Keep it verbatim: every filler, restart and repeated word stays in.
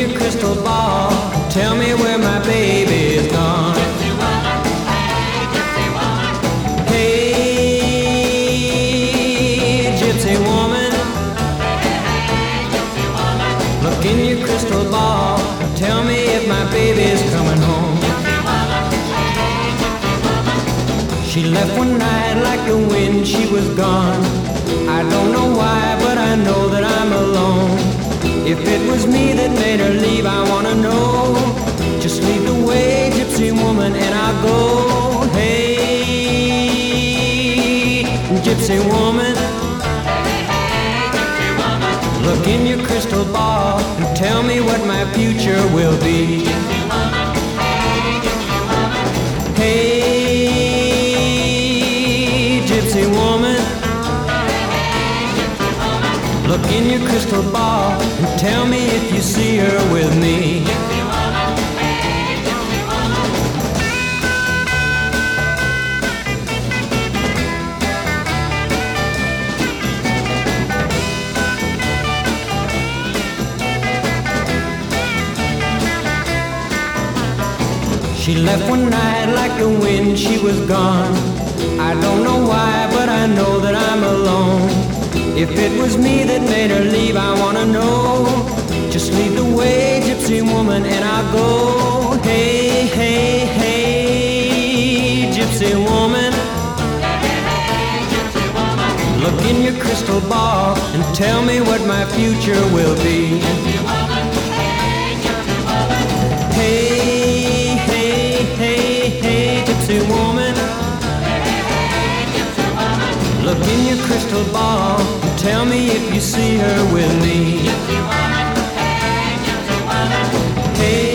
your crystal ball, tell me where my baby is gone. Hey, gypsy woman, look in your crystal ball, tell me if my baby's coming home. She left one night like the wind, she was gone. I don't know why, but I know that I'm alone. If it was me that made her leave, I wanna know. Just lead the way, gypsy woman, and I'll go. Hey, gypsy woman, look in your crystal ball and tell me what my future will be. Hey, gypsy woman, look in your crystal ball and tell me if you see her with me. She left one night like the wind, she was gone. I don't know why, but I know that I'm alone. If it was me that made her leave, I wanna know. Just lead the way, gypsy woman, and I'll go. Hey, hey, hey, gypsy woman, look in your crystal ball and tell me what my future will be. Hey, hey, hey, hey, gypsy woman, look in your crystal ball and tell me if you see her with me. Hey,